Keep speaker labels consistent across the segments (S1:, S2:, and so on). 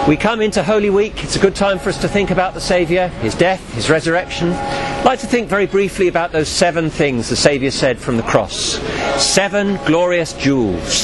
S1: We come into Holy Week. It's a good time for us to think about the Saviour, His death, His resurrection. I'd like to think very briefly about those 7 things the Saviour said from the cross. 7 glorious jewels.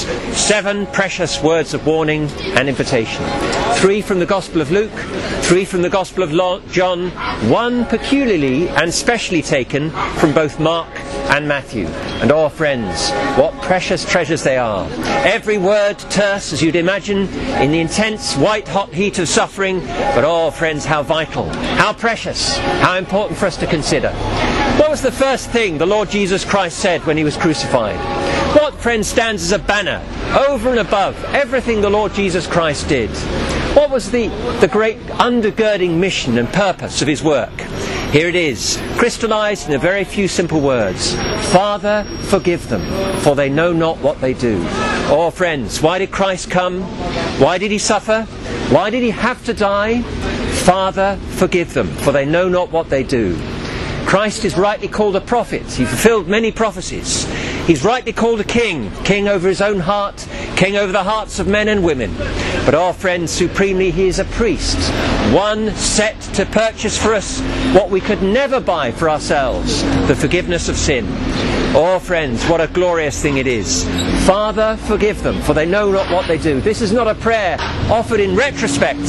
S1: 7 precious words of warning and invitation. 3 from the Gospel of Luke, 3 from the Gospel of John, 1 peculiarly and specially taken from both Mark and Matthew. And oh friends, what precious treasures they are. Every word terse, as you'd imagine, in the intense white-hot heat of suffering, but oh friends, how vital, how precious, how important for us to consider. What was the first thing the Lord Jesus Christ said when He was crucified? What, friends, stands as a banner over and above everything the Lord Jesus Christ did? What was the great undergirding mission and purpose of His work? Here it is, crystallized in a very few simple words. Father, forgive them, for they know not what they do. Oh friends, why did Christ come? Why did He suffer? Why did He have to die? Father, forgive them, for they know not what they do. Christ is rightly called a prophet. He fulfilled many prophecies. He's rightly called a king, king over His own heart, king over the hearts of men and women. But our friends, supremely He is a priest, one set to purchase for us what we could never buy for ourselves, the forgiveness of sin. Oh friends, what a glorious thing it is. Father, forgive them, for they know not what they do. This is not a prayer offered in retrospect,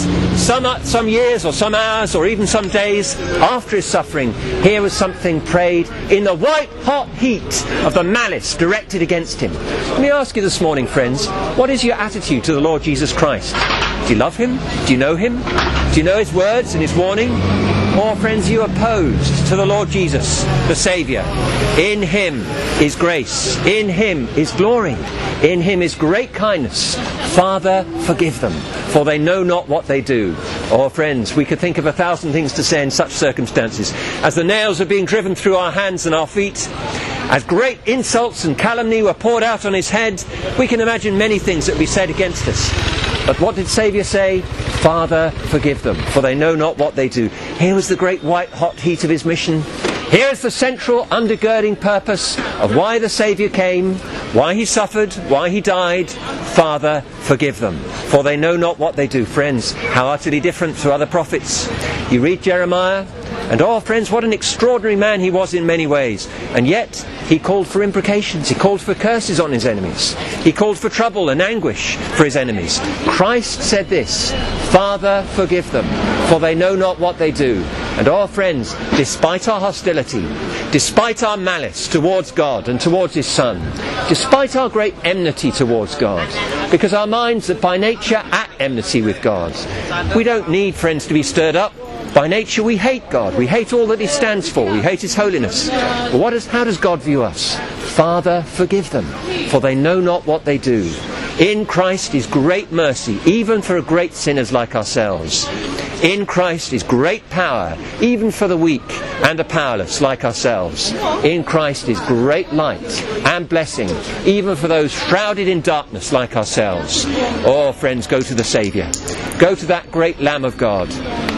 S1: some years or some hours or even some days after His suffering. Here was something prayed in the white-hot heat of the malice directed against Him. Let me ask you this morning, friends, what is your attitude to the Lord Jesus Christ? Do you love Him? Do you know Him? Do you know His words and His warning? Or, friends, you opposed to the Lord Jesus, the Saviour? In Him is grace. In Him is glory. In Him is great kindness. Father, forgive them, for they know not what they do. Oh, friends, we could think of 1,000 things to say in such circumstances. As the nails are being driven through our hands and our feet, as great insults and calumny were poured out on His head, we can imagine many things that would be said against us. But what did Saviour say? Father, forgive them, for they know not what they do. Here was the great white-hot heat of His mission. Here is the central undergirding purpose of why the Saviour came, why He suffered, why He died. Father, forgive them, for they know not what they do. Friends, how utterly different to other prophets. You read Jeremiah, and oh friends, what an extraordinary man he was in many ways. And yet, he called for imprecations, he called for curses on his enemies. He called for trouble and anguish for his enemies. Christ said this, Father, forgive them, for they know not what they do. And oh friends, despite our hostility, despite our malice towards God and towards His Son, despite our great enmity towards God, because our minds are by nature at enmity with God, we don't need, friends, to be stirred up. By nature we hate God. We hate all that He stands for. We hate His holiness. But how does God view us? Father, forgive them, for they know not what they do. In Christ is great mercy, even for great sinners like ourselves. In Christ is great power, even for the weak and the powerless like ourselves. In Christ is great light and blessing, even for those shrouded in darkness like ourselves. Oh, friends, go to the Saviour. Go to that great Lamb of God.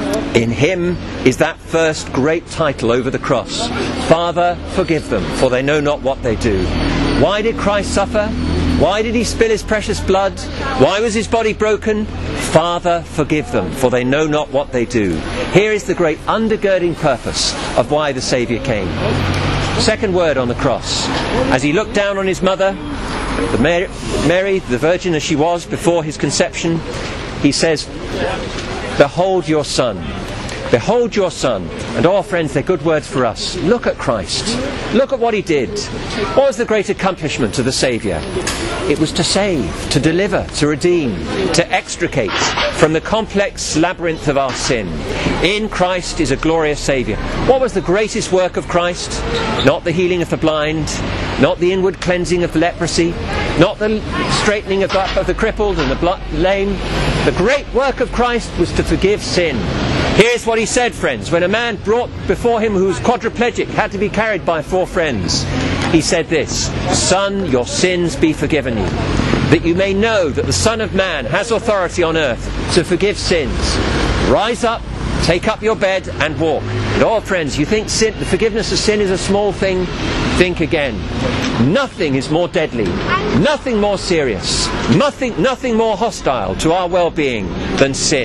S1: In Him is that first great title over the cross. Father, forgive them, for they know not what they do. Why did Christ suffer? Why did He spill His precious blood? Why was His body broken? Father, forgive them, for they know not what they do. Here is the great undergirding purpose of why the Saviour came. Second word on the cross. As He looked down on His mother, Mary, the virgin as she was before His conception, He says, Behold your Son. Behold your Son. And oh friends, they're good words for us. Look at Christ. Look at what He did. What was the great accomplishment of the Saviour? It was to save, to deliver, to redeem, to extricate from the complex labyrinth of our sin. In Christ is a glorious Saviour. What was the greatest work of Christ? Not the healing of the blind, not the inward cleansing of leprosy, not the straightening of the crippled and the lame. The great work of Christ was to forgive sin. Here's what He said, friends, when a man brought before Him who was quadriplegic, had to be carried by 4 friends. He said this, Son, your sins be forgiven you, that you may know that the Son of Man has authority on earth to forgive sins. Rise up, take up your bed and walk. And oh friends, you think the forgiveness of sin is a small thing? Think again. Nothing is more deadly, nothing more serious, nothing more hostile to our well-being than sin.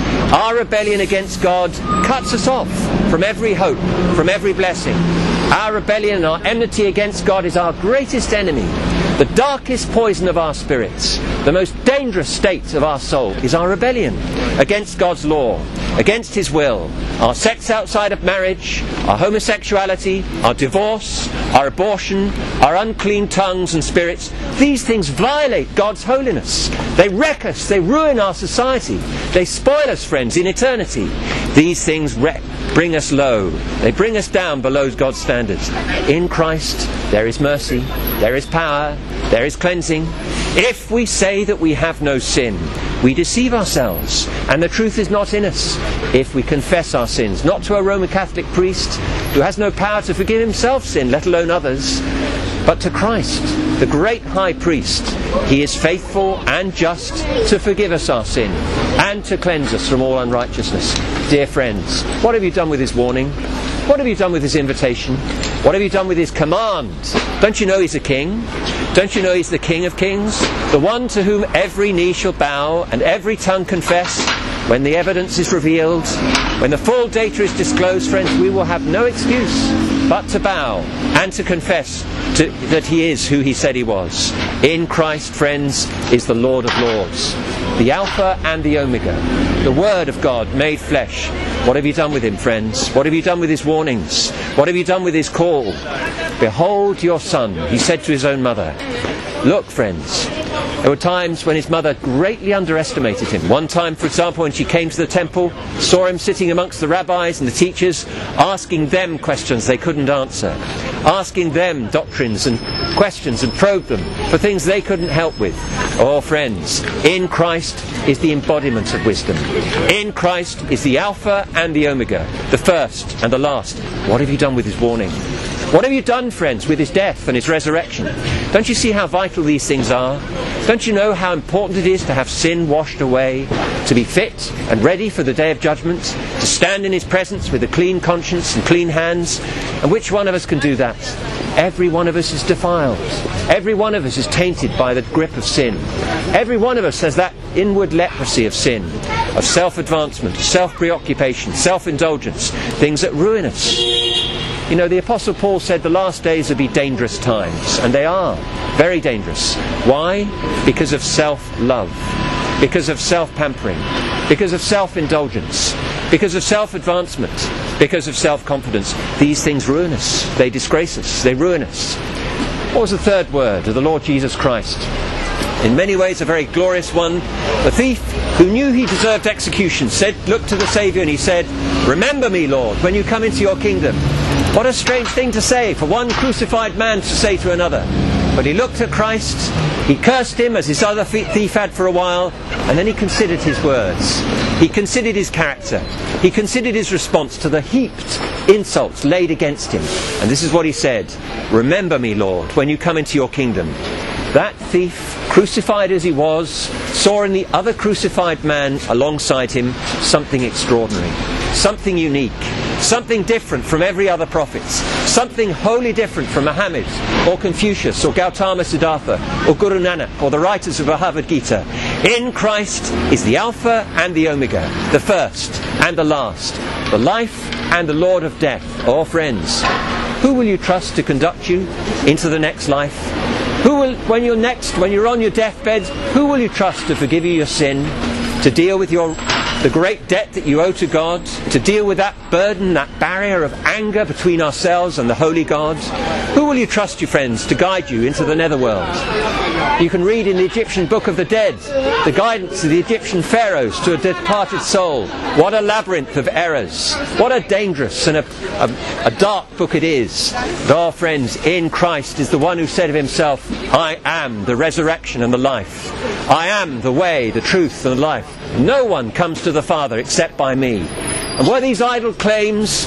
S1: Our rebellion against God cuts us off from every hope, from every blessing. Our rebellion and our enmity against God is our greatest enemy. The darkest poison of our spirits, the most dangerous state of our soul, is our rebellion against God's law, against His will. Our sex outside of marriage, our homosexuality, our divorce, our abortion, our unclean tongues and spirits, these things violate God's holiness. They wreck us, they ruin our society, they spoil us, friends, in eternity. These things bring us low, they bring us down below God's standards. In Christ there is mercy, there is power, there is cleansing. If we say that we have no sin, we deceive ourselves, and the truth is not in us. If we confess our sins, not to a Roman Catholic priest who has no power to forgive himself sin, let alone others, but to Christ, the great high priest. He is faithful and just to forgive us our sin and to cleanse us from all unrighteousness. Dear friends, what have you done with His warning? What have you done with His invitation? What have you done with His command? Don't you know He's a king? Don't you know He's the King of Kings? The one to whom every knee shall bow and every tongue confess. When the evidence is revealed, when the full data is disclosed, friends, we will have no excuse but to bow and to confess that He is who He said He was. In Christ, friends, is the Lord of Lords, the Alpha and the Omega, the Word of God made flesh. What have you done with Him, friends? What have you done with His warnings? What have you done with His call? Behold your Son, He said to His own mother. Look, friends, there were times when His mother greatly underestimated Him. One time, for example, when she came to the temple, saw Him sitting amongst the rabbis and the teachers, asking them questions they couldn't answer, asking them doctrines and questions and probed them for things they couldn't help with. Oh, friends, in Christ is the embodiment of wisdom. In Christ is the Alpha and the Omega, the first and the last. What have you done with His warning? What have you done, friends, with His death and His resurrection? Don't you see how vital these things are? Don't you know how important it is to have sin washed away, to be fit and ready for the day of judgment, to stand in His presence with a clean conscience and clean hands? And which one of us can do that? Every one of us is defiled. Every one of us is tainted by the grip of sin. Every one of us has that inward leprosy of sin, of self-advancement, self-preoccupation, self-indulgence, things that ruin us. You know, the Apostle Paul said the last days would be dangerous times, and they are very dangerous. Why? Because of self-love, because of self-pampering, because of self-indulgence, because of self-advancement, because of self-confidence. These things ruin us, they disgrace us, they ruin us. What was the third word of the Lord Jesus Christ? In many ways a very glorious one. The thief, who knew he deserved execution, looked to the Saviour and he said, "Remember me, Lord, when you come into your kingdom." What a strange thing to say for one crucified man to say to another. But he looked at Christ, he cursed Him as his other thief had for a while, and then he considered his words. He considered his character. He considered his response to the heaped insults laid against him. And this is what he said: "Remember me, Lord, when you come into your kingdom." That thief, crucified as he was, saw in the other crucified man alongside him something extraordinary, something unique, something different from every other prophet, something wholly different from Muhammad or Confucius or Gautama Siddhartha or Guru Nanak or the writers of the Bhagavad Gita. In Christ is the Alpha and the Omega, the first and the last, the life and the Lord of death. Oh, friends, who will you trust to conduct you into the next life? Who will, when you're on your deathbed, who will you trust to forgive you your sin, to deal with the great debt that you owe to God, to deal with that burden, that barrier of anger between ourselves and the Holy God? Who will you trust, you friends, to guide you into the netherworld? You can read in the Egyptian Book of the Dead the guidance of the Egyptian pharaohs to a departed soul. What a labyrinth of errors. What a dangerous and a dark book it is. But our friends, in Christ is the one who said of Himself, "I am the resurrection and the life. I am the way, the truth and the life. No one comes to the Father except by me." And were these idle claims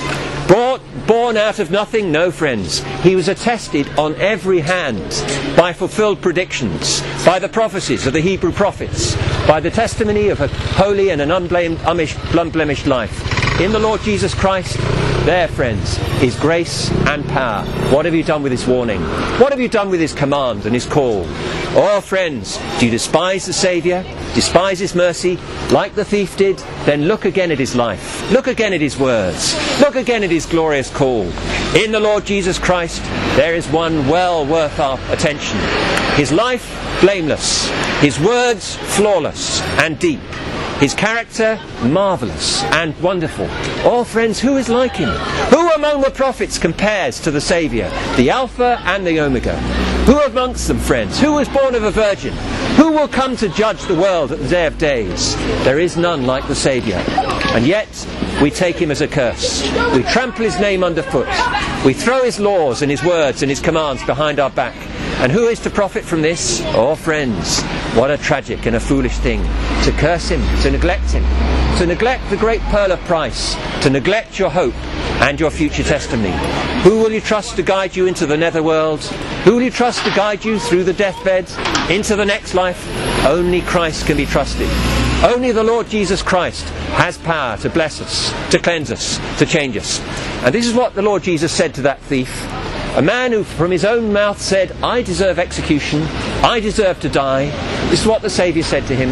S1: born out of nothing? No, friends. He was attested on every hand by fulfilled predictions, by the prophecies of the Hebrew prophets, by the testimony of a holy and an unblemished life. In the Lord Jesus Christ, there, friends, is grace and power. What have you done with his warning? What have you done with his command and his call? Oh, friends, do you despise the Saviour? Despise his mercy, like the thief did? Then look again at his life. Look again at his words. Look again at his glorious call. In the Lord Jesus Christ, there is one well worth our attention. His life, blameless. His words, flawless and deep. His character, marvellous and wonderful. Oh, friends, who is like him? Who among the prophets compares to the Saviour, the Alpha and the Omega? Who amongst them, friends? Who was born of a virgin? Who will come to judge the world at the day of days? There is none like the Saviour. And yet, we take him as a curse. We trample his name underfoot. We throw his laws and his words and his commands behind our back. And who is to profit from this? Oh, friends, what a tragic and a foolish thing. To curse him, to neglect him, to neglect the great pearl of price, to neglect your hope and your future testimony. Who will you trust to guide you into the netherworld? Who will you trust to guide you through the deathbed, into the next life? Only Christ can be trusted. Only the Lord Jesus Christ has power to bless us, to cleanse us, to change us. And this is what the Lord Jesus said to that thief. A man who from his own mouth said, I deserve execution, I deserve to die. This is what the Saviour said to him.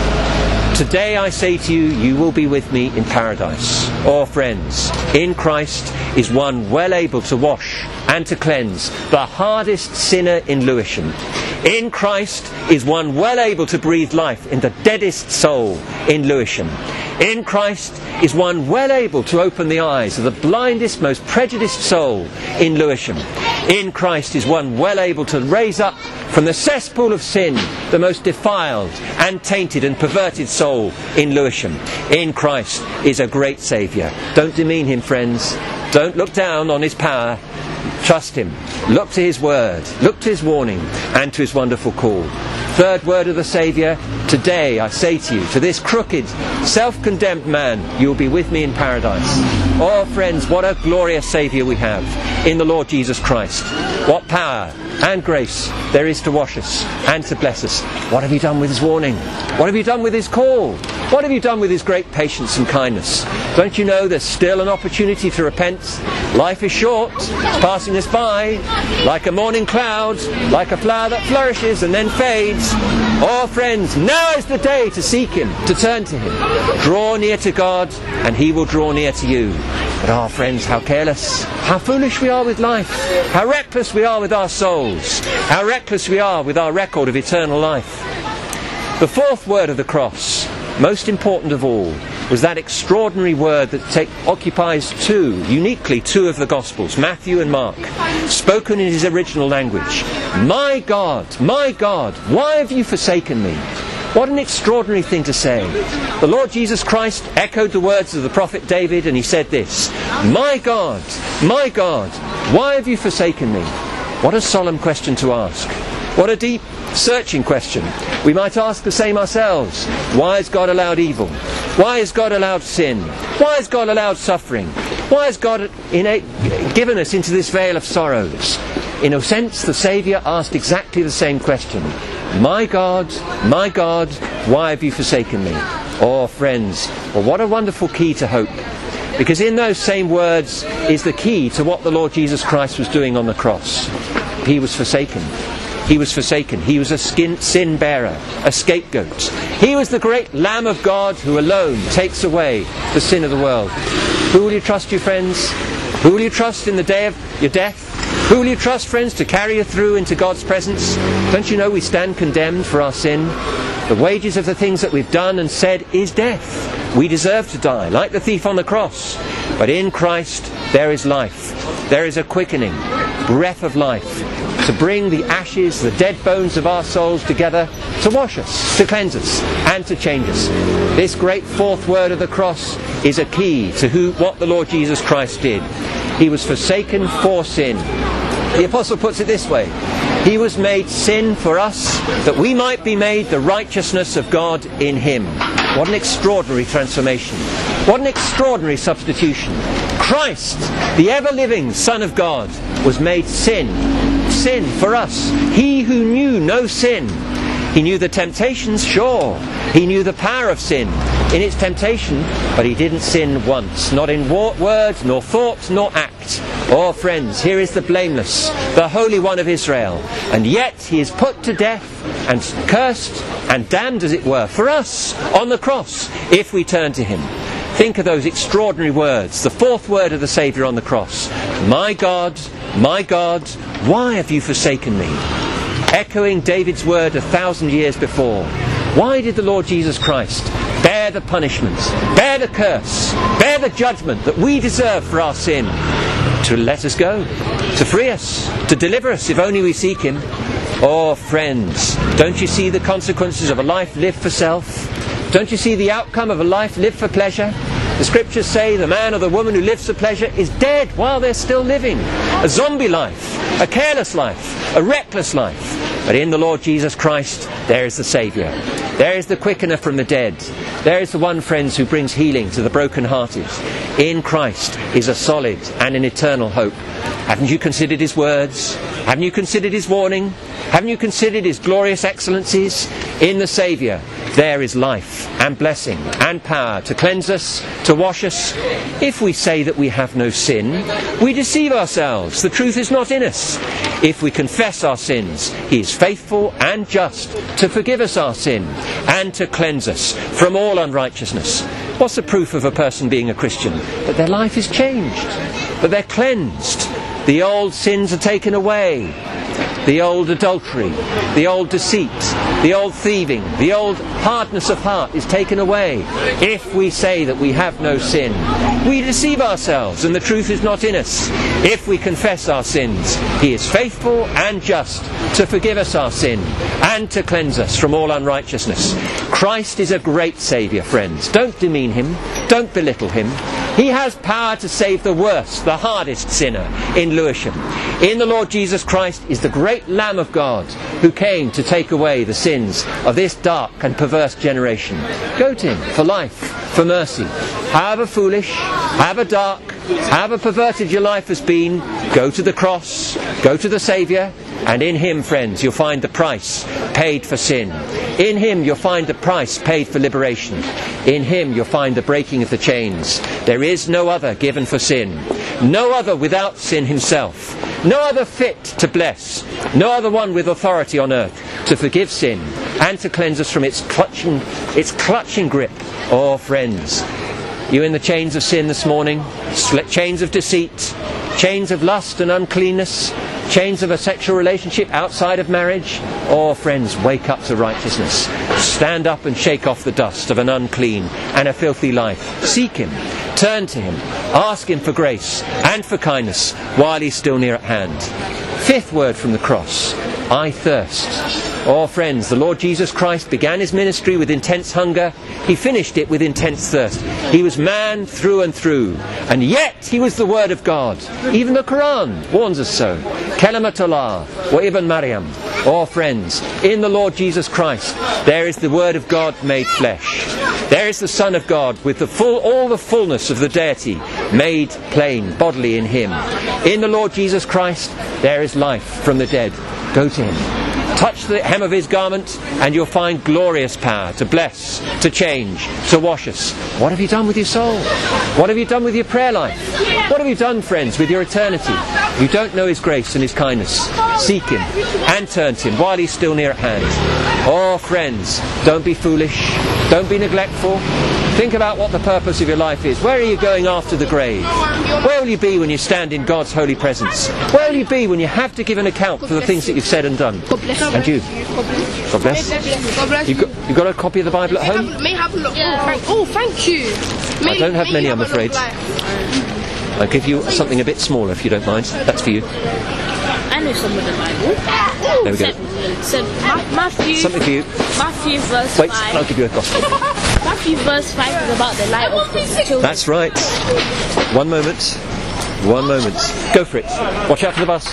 S1: Today I say to you, you will be with me in paradise. Oh, friends, in Christ is one well able to wash and to cleanse the hardest sinner in Lewisham. In Christ is one well able to breathe life in the deadest soul in Lewisham. In Christ is one well able to open the eyes of the blindest, most prejudiced soul in Lewisham. In Christ is one well able to raise up from the cesspool of sin the most defiled and tainted and perverted soul in Lewisham. In Christ is a great Saviour. Don't demean him, friends. Don't look down on his power. Trust him. Look to his word. Look to his warning and to his wonderful call. Third word of the Saviour. Today I say to you, to this crooked, self-condemned man, you will be with me in paradise. Oh, friends, what a glorious Saviour we have in the Lord Jesus Christ. What power and grace there is to wash us and to bless us. What have you done with his warning? What have you done with his call? What have you done with his great patience and kindness? Don't you know there's still an opportunity to repent? Life is short, it's passing us by, like a morning cloud, like a flower that flourishes and then fades. Oh, friends, now is the day to seek him, to turn to him. Draw near to God, and he will draw near to you. But our friends, how careless, how foolish we are with life, how reckless we are with our souls, how reckless we are with our record of eternal life. The fourth word of the cross, most important of all, was that extraordinary word that occupies uniquely two of the Gospels, Matthew and Mark, spoken in his original language. My God, why have you forsaken me? What an extraordinary thing to say. The Lord Jesus Christ echoed the words of the prophet David, and he said this, my God, why have you forsaken me? What a solemn question to ask. What a deep, searching question. We might ask the same ourselves. Why has God allowed evil? Why has God allowed sin? Why has God allowed suffering? Why has God given us into this vale of sorrows? In a sense, the Saviour asked exactly the same question. My God, why have you forsaken me? Oh, friends, well, what a wonderful key to hope. Because in those same words is the key to what the Lord Jesus Christ was doing on the cross. He was forsaken. He was forsaken. He was a sin bearer, a scapegoat. He was the great Lamb of God who alone takes away the sin of the world. Who will you trust, you friends? Who will you trust in the day of your death? Who will you trust, friends, to carry you through into God's presence? Don't you know we stand condemned for our sin? The wages of the things that we've done and said is death. We deserve to die, like the thief on the cross. But in Christ there is life. There is a quickening, breath of life, to bring the ashes, the dead bones of our souls together, to wash us, to cleanse us, and to change us. This great fourth word of the cross is a key to what the Lord Jesus Christ did. He was forsaken for sin. The Apostle puts it this way. He was made sin for us, that we might be made the righteousness of God in him. What an extraordinary transformation. What an extraordinary substitution. Christ, the ever-living Son of God, was made sin for us. He who knew no sin. He knew the temptations, sure. He knew the power of sin. in its temptation, but he didn't sin once, not in word, nor thought, nor act. Oh friends, here is the blameless, the Holy One of Israel, and yet he is put to death and cursed and damned, as it were, for us on the cross, if we turn to him. Think of those extraordinary words, the fourth word of the Saviour on the cross. My God, why have you forsaken me? Echoing David's word 1,000 years before. Why did the Lord Jesus Christ bear the punishment, bear the curse, bear the judgment that we deserve for our sin? To let us go, to free us, to deliver us, if only we seek him. Oh friends, don't you see the consequences of a life lived for self? Don't you see the outcome of a life lived for pleasure? The scriptures say the man or the woman who lives for pleasure is dead while they're still living. A zombie life, a careless life, a reckless life. But in the Lord Jesus Christ, there is the Saviour. There is the quickener from the dead. There is the one, friends, who brings healing to the broken-hearted. In Christ is a solid and an eternal hope. Haven't you considered his words? Haven't you considered his warning? Haven't you considered his glorious excellencies? In the Saviour, there is life and blessing and power to cleanse us, to wash us. If we say that we have no sin, we deceive ourselves. The truth is not in us. If we confess our sins, he is faithful and just to forgive us our sin and to cleanse us from all unrighteousness. What's the proof of a person being a Christian? That their life is changed, that they're cleansed. The old sins are taken away. The old adultery, the old deceit, the old thieving, the old hardness of heart is taken away. If we say that we have no sin, we deceive ourselves and the truth is not in us. If we confess our sins, he is faithful and just to forgive us our sin and to cleanse us from all unrighteousness. Christ is a great Saviour, friends. Don't demean him. Don't belittle him. He has power to save the worst, the hardest sinner in Lewisham. In the Lord Jesus Christ is the great Lamb of God who came to take away the sins of this dark and perverse generation. Go to him for life, for mercy. However foolish, however dark, however perverted your life has been, go to the cross, go to the Saviour, and in him, friends, you'll find the price paid for sin. In him you'll find the price paid for liberation. In him you'll find the breaking of the chains. There is no other given for sin. No other without sin himself. No other fit to bless. No other one with authority on earth to forgive sin and to cleanse us from its clutching grip. Oh, friends, you in the chains of sin this morning, chains of deceit, chains of lust and uncleanness, chains of a sexual relationship outside of marriage. Oh, friends, wake up to righteousness. Stand up and shake off the dust of an unclean and a filthy life. Seek him. Turn to him. Ask him for grace and for kindness while he's still near at hand. Fifth word from the cross. I thirst. Oh, friends, the Lord Jesus Christ began his ministry with intense hunger. He finished it with intense thirst. He was man through and through, and yet he was the Word of God. Even the Quran warns us so. Kalimatullah wa Ibn Maryam. Oh, friends, in the Lord Jesus Christ there is the Word of God made flesh. There is the Son of God with all the fullness of the deity made plain bodily in him. In the Lord Jesus Christ there is life from the dead. Go to him. Touch the hem of his garment and you'll find glorious power to bless, to change, to wash us. What have you done with your soul? What have you done with your prayer life? What have you done, friends, with your eternity? You don't know his grace and his kindness. Seek him and turn to him while he's still near at hand. Oh, friends, don't be foolish. Don't be neglectful. Think about what the purpose of your life is. Where are you going after the grave? Where will you be when you stand in God's holy presence? Where will you be when you have to give an account for the things that you've said and done? And you? God bless.
S2: God bless.
S1: You got a copy of the Bible at home?
S2: May have a look. Oh, thank you.
S1: I don't have many, I'm afraid. I'll give you something a bit smaller if you don't mind. That's for you.
S3: I know some of the Bible.
S1: There we go.
S3: So Matthew.
S1: Something for you.
S3: Matthew verse 5.
S1: Wait, I'll give you a gospel.
S3: Matthew verse 5 is about the light of the children.
S1: That's right. One moment. One moment. Go for it. Watch out for the bus.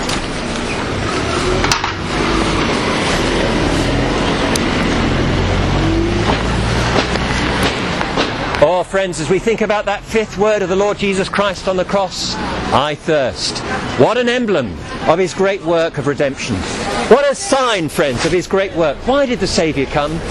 S1: Oh, friends, as we think about that fifth word of the Lord Jesus Christ on the cross, I thirst. What an emblem of his great work of redemption. What a sign, friends, of his great work. Why did the Saviour come?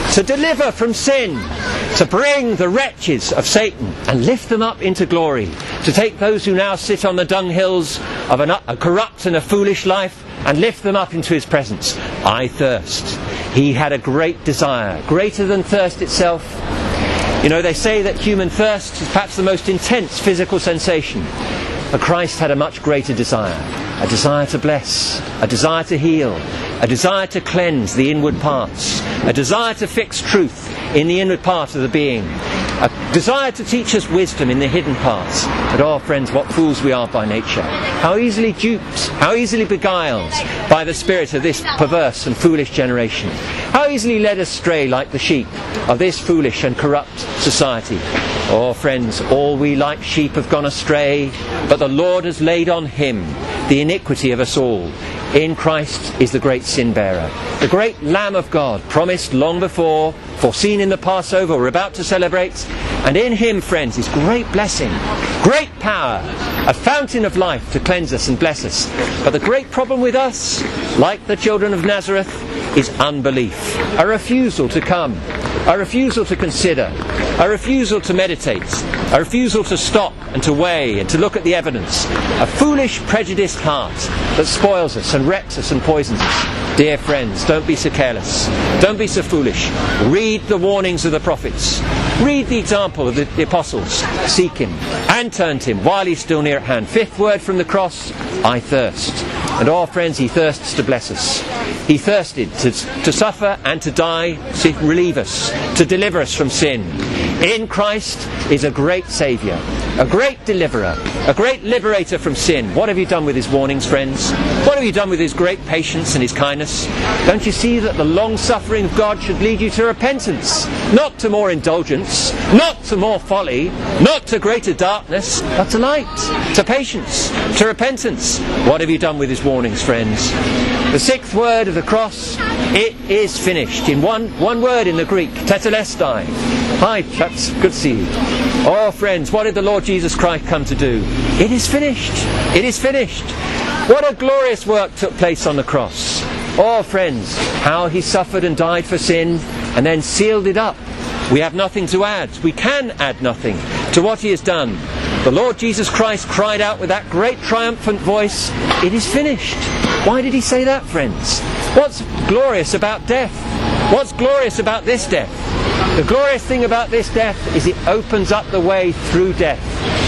S1: to deliver from sin, to bring the wretches of Satan and lift them up into glory, to take those who now sit on the dunghills of a corrupt and a foolish life and lift them up into his presence. I thirst. He had a great desire, greater than thirst itself. You know, they say that human thirst is perhaps the most intense physical sensation. But Christ had a much greater desire. A desire to bless, a desire to heal, a desire to cleanse the inward parts, a desire to fix truth in the inward part of the being, a desire to teach us wisdom in the hidden parts. But oh friends, what fools we are by nature. How easily duped, how easily beguiled by the spirit of this perverse and foolish generation. How easily led astray like the sheep of this foolish and corrupt society. Oh friends, all we like sheep have gone astray, but the Lord has laid on him the iniquity of us all. In Christ is the great sin bearer, the great Lamb of God, promised long before, foreseen in the Passover we're about to celebrate. And in him, friends, is great blessing, great power, a fountain of life to cleanse us and bless us. But the great problem with us, like the children of Nazareth, is unbelief, a refusal to come, a refusal to consider, a refusal to meditate, a refusal to stop and to weigh and to look at the evidence, a foolish, prejudiced heart that spoils us and wrecks us and poisons us. Dear friends, don't be so careless, don't be so foolish. Read the warnings of the prophets, read the example of the apostles, seek him and turn to him while he's still near at hand. Fifth word from the cross, I thirst. And oh friends, he thirsts to bless us. He thirsted to suffer and to die, to relieve us, to deliver us from sin. In Christ is a great Saviour, a great deliverer, a great liberator from sin. What have you done with his warnings, friends? What have you done with his great patience and his kindness? Don't you see that the long suffering of God should lead you to repentance, not to more indulgence, not to more folly, not to greater darkness, but to light, to patience, to repentance. What have you done with his warnings, friends? The sixth word of the cross, it is finished. In one word in the Greek, tetelestai. Hi chaps, good to see you. Oh friends, what did the Lord Jesus Christ come to do? It is finished. It is finished. What a glorious work took place on the cross. Oh friends, how he suffered and died for sin and then sealed it up. We have nothing to add. We can add nothing to what he has done. The Lord Jesus Christ cried out with that great triumphant voice, it is finished. Why did he say that, friends? What's glorious about death? What's glorious about this death? The glorious thing about this death is it opens up the way through death.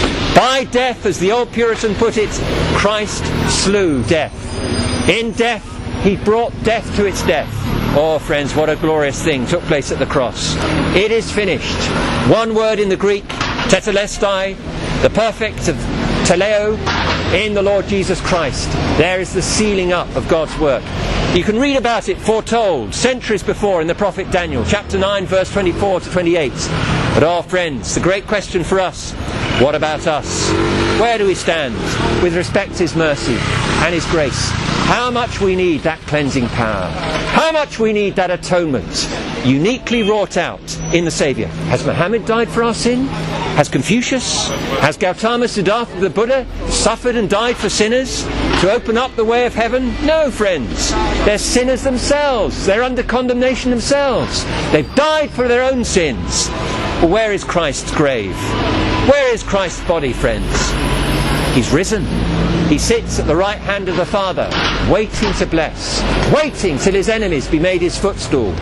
S1: By death, as the old Puritan put it, Christ slew death. In death, he brought death to its death. Oh friends, what a glorious thing took place at the cross. It is finished. One word in the Greek, tetelestai, the perfect of teleo, in the Lord Jesus Christ. There is the sealing up of God's work. You can read about it foretold centuries before in the prophet Daniel, chapter 9, verse 24 to 28. But oh friends, the great question for us, what about us? Where do we stand with respect to his mercy and his grace? How much we need that cleansing power. How much we need that atonement uniquely wrought out in the Saviour. Has Muhammad died for our sin? Has Confucius? Has Gautama Siddhartha the Buddha suffered and died for sinners to open up the way of heaven? No, friends. They're sinners themselves. They're under condemnation themselves. They've died for their own sins. But where is Christ's grave? Where is Christ's body, friends? He's risen. He sits at the right hand of the Father, waiting to bless, waiting till his enemies be made his footstool.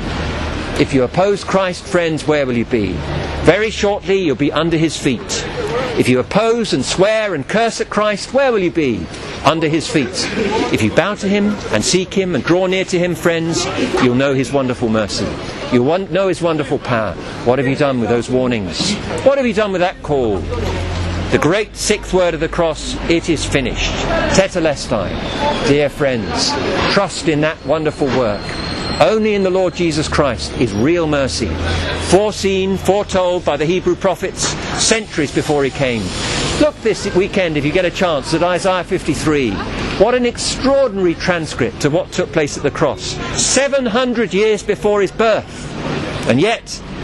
S1: If you oppose Christ, friends, where will you be? Very shortly you'll be under his feet. If you oppose and swear and curse at Christ, where will you be? Under his feet. If you bow to him and seek him and draw near to him, friends, you'll know his wonderful mercy. You'll know his wonderful power. What have you done with those warnings? What have you done with that call? The great sixth word of the cross, it is finished. Tetelestai. Dear friends, trust in that wonderful work. Only in the Lord Jesus Christ is real mercy, foreseen, foretold by the Hebrew prophets centuries before he came. Look this weekend, if you get a chance, at Isaiah 53. What an extraordinary transcript of what took place at the cross, 700 years before his birth. And yet,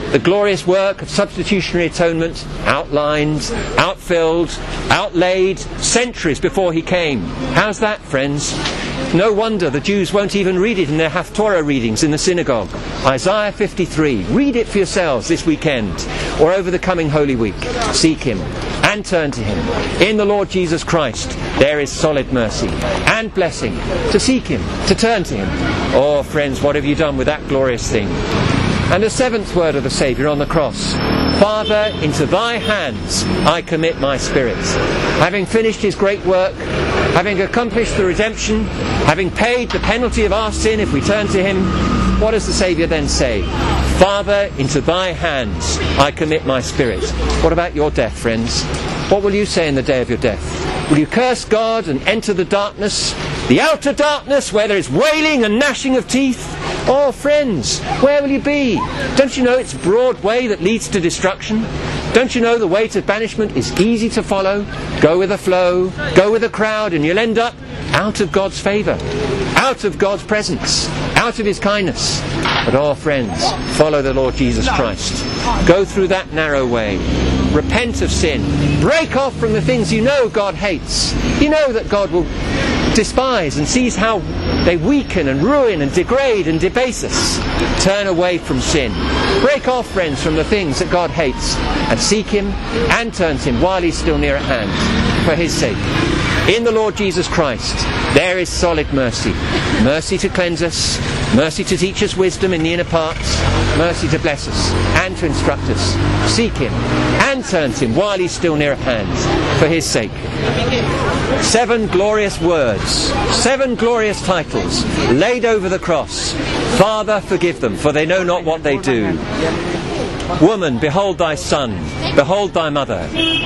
S1: the glorious work of substitutionary atonement outlined, outfilled, outlaid centuries before he came. How's that, friends? No wonder the Jews won't even read it in their Haftorah readings in the synagogue. Isaiah 53. Read it for yourselves this weekend or over the coming Holy Week. Seek him and turn to him. In the Lord Jesus Christ there is solid mercy and blessing. To seek him, to turn to him. Oh, friends, what have you done with that glorious thing? And the seventh word of the Saviour on the cross. Father, into thy hands I commit my spirit. Having finished his great work, having accomplished the redemption, having paid the penalty of our sin if we turn to him, what does the Saviour then say? Father, into thy hands I commit my spirit. What about your death, friends? What will you say in the day of your death? Will you curse God and enter the darkness, the outer darkness where there is wailing and gnashing of teeth? Oh, friends, where will you be? Don't you know it's a broad way that leads to destruction? Don't you know the way to banishment is easy to follow? Go with the flow, go with the crowd, and you'll end up out of God's favour, out of God's presence, out of his kindness. But oh, friends, follow the Lord Jesus Christ. Go through that narrow way. Repent of sin. Break off from the things you know God hates. You know that God will despise and sees how they weaken and ruin and degrade and debase us. Turn away from sin. Break off, friends, from the things that God hates and seek him and turn to him while he's still near at hand, for his sake. In the Lord Jesus Christ there is solid mercy. Mercy to cleanse us, mercy to teach us wisdom in the inner parts, mercy to bless us and to instruct us. Seek him and turn to him while he's still near at hand, for his sake. 7 glorious words, 7 glorious titles laid over the cross. Father, forgive them, for they know not what they do. Woman, behold thy son, behold thy mother.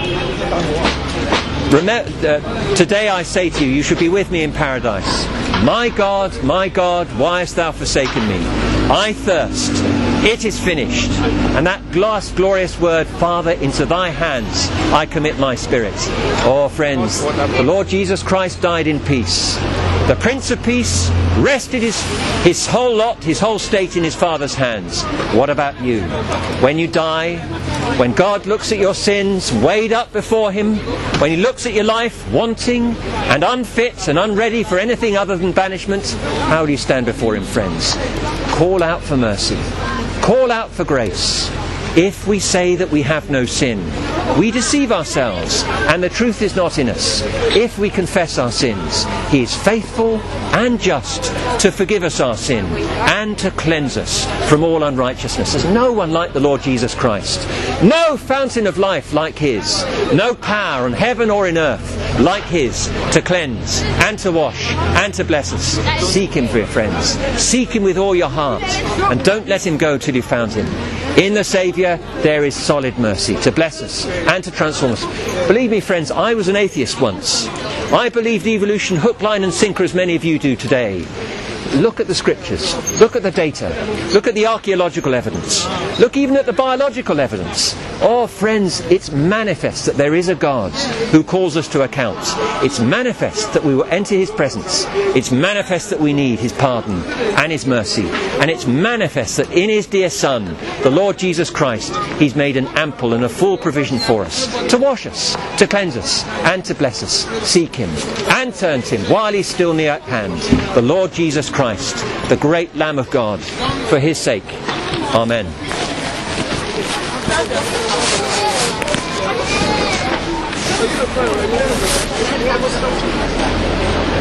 S1: Today I say to you, you shall be with me in paradise. My God, why hast thou forsaken me? I thirst. It is finished. And that last glorious word, Father, into thy hands I commit my spirit. Oh, friends, the Lord Jesus Christ died in peace. The Prince of Peace rested his whole lot, his whole state in his Father's hands. What about you? When you die, when God looks at your sins weighed up before him, when he looks at your life wanting and unfit and unready for anything other than banishment, how do you stand before him, friends? Call out for mercy. Call out for grace. If we say that we have no sin, we deceive ourselves and the truth is not in us. If we confess our sins, he is faithful and just to forgive us our sin and to cleanse us from all unrighteousness. There's no one like the Lord Jesus Christ. No fountain of life like his. No power in heaven or in earth like his to cleanse and to wash and to bless us. Seek him, dear friends. Seek him with all your heart and don't let him go till you found him. In the Saviour there is solid mercy to bless us and to transform us. Believe me, friends, I was an atheist once. I believed evolution hook, line and sinker as many of you do today. Look at the scriptures, look at the data, look at the archaeological evidence, look even at the biological evidence. Oh, friends, it's manifest that there is a God who calls us to account. It's manifest that we will enter his presence. It's manifest that we need his pardon and his mercy. And it's manifest that in his dear Son, the Lord Jesus Christ, he's made an ample and a full provision for us to wash us, to cleanse us and to bless us. Seek him and turn to him while he's still near at hand. The Lord Jesus Christ, the great Lamb of God, for his sake. Amen.